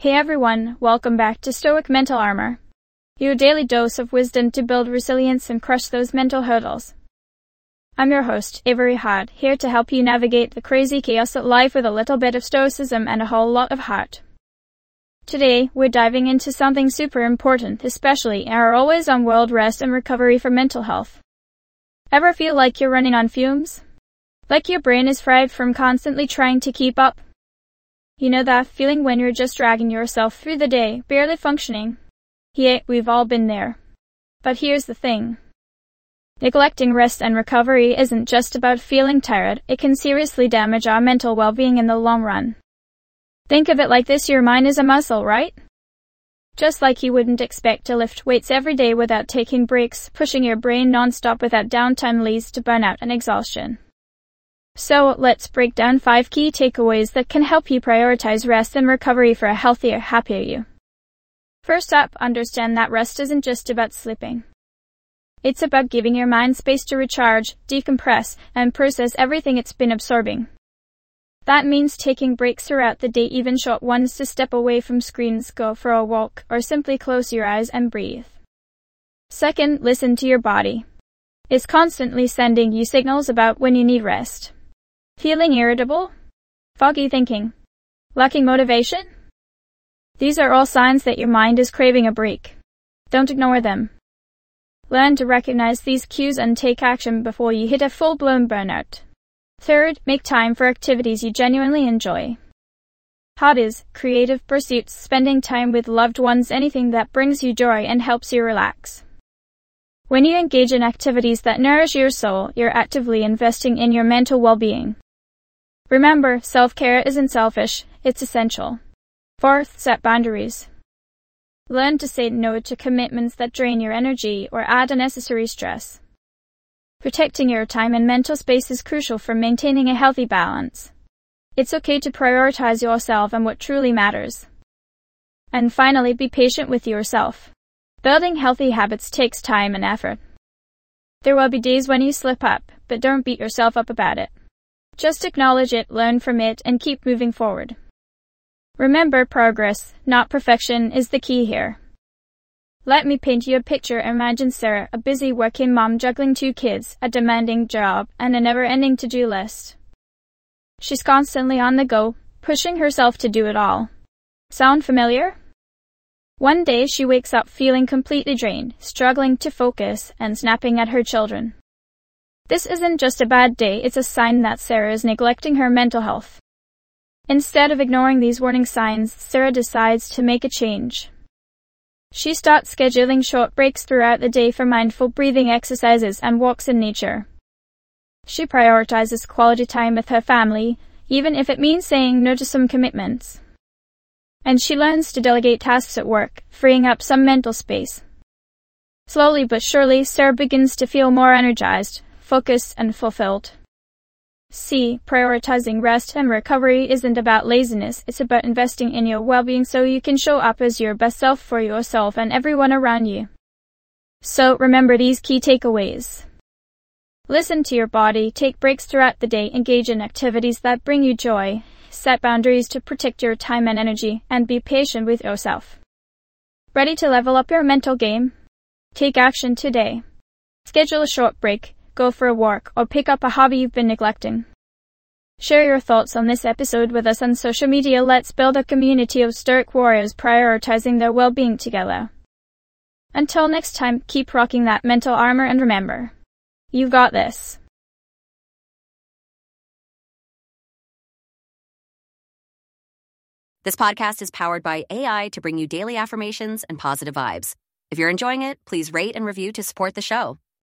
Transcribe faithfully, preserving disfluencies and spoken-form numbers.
Hey everyone, welcome back to Stoic Mental Armor, your daily dose of wisdom to build resilience and crush those mental hurdles. I'm your host, Avery Hart, here to help you navigate the crazy chaos of life with a little bit of stoicism and a whole lot of heart. Today, we're diving into something super important, especially in our always-on world: rest and recovery for mental health. Ever feel like you're running on fumes? Like your brain is fried from constantly trying to keep up? You know that feeling when you're just dragging yourself through the day, barely functioning? Yeah, we've all been there. But here's the thing. Neglecting rest and recovery isn't just about feeling tired, it can seriously damage our mental well-being in the long run. Think of it like this: your mind is a muscle, right? Just like you wouldn't expect to lift weights every day without taking breaks, pushing your brain non-stop without downtime leads to burnout and exhaustion. So, let's break down five key takeaways that can help you prioritize rest and recovery for a healthier, happier you. First up, understand that rest isn't just about sleeping. It's about giving your mind space to recharge, decompress, and process everything it's been absorbing. That means taking breaks throughout the day, even short ones, to step away from screens, go for a walk, or simply close your eyes and breathe. Second, listen to your body. It's constantly sending you signals about when you need rest. Feeling irritable? Foggy thinking? Lacking motivation? These are all signs that your mind is craving a break. Don't ignore them. Learn to recognize these cues and take action before you hit a full-blown burnout. Third, make time for activities you genuinely enjoy. Hobbies, creative pursuits, spending time with loved ones, anything that brings you joy and helps you relax. When you engage in activities that nourish your soul, you're actively investing in your mental well-being. Remember, self-care isn't selfish, it's essential. Fourth, set boundaries. Learn to say no to commitments that drain your energy or add unnecessary stress. Protecting your time and mental space is crucial for maintaining a healthy balance. It's okay to prioritize yourself and what truly matters. And finally, be patient with yourself. Building healthy habits takes time and effort. There will be days when you slip up, but don't beat yourself up about it. Just acknowledge it, learn from it, and keep moving forward. Remember, progress, not perfection, is the key here. Let me paint you a picture. Imagine Sarah, a busy working mom juggling two kids, a demanding job, and a never-ending to-do list. She's constantly on the go, pushing herself to do it all. Sound familiar? One day she wakes up feeling completely drained, struggling to focus, and snapping at her children. This isn't just a bad day, it's a sign that Sarah is neglecting her mental health. Instead of ignoring these warning signs, Sarah decides to make a change. She starts scheduling short breaks throughout the day for mindful breathing exercises and walks in nature. She prioritizes quality time with her family, even if it means saying no to some commitments. And she learns to delegate tasks at work, freeing up some mental space. Slowly but surely, Sarah begins to feel more energized, focused, and fulfilled. See, prioritizing rest and recovery isn't about laziness, it's about investing in your well-being so you can show up as your best self for yourself and everyone around you. So, remember these key takeaways. Listen to your body, take breaks throughout the day, engage in activities that bring you joy, set boundaries to protect your time and energy, and be patient with yourself. Ready to level up your mental game? Take action today. Schedule a short break, go for a walk, or pick up a hobby you've been neglecting. Share your thoughts on this episode with us on social media. Let's build a community of stoic warriors prioritizing their well-being together. Until next time, keep rocking that mental armor and remember, you've got this. This podcast is powered by A I to bring you daily affirmations and positive vibes. If you're enjoying it, please rate and review to support the show.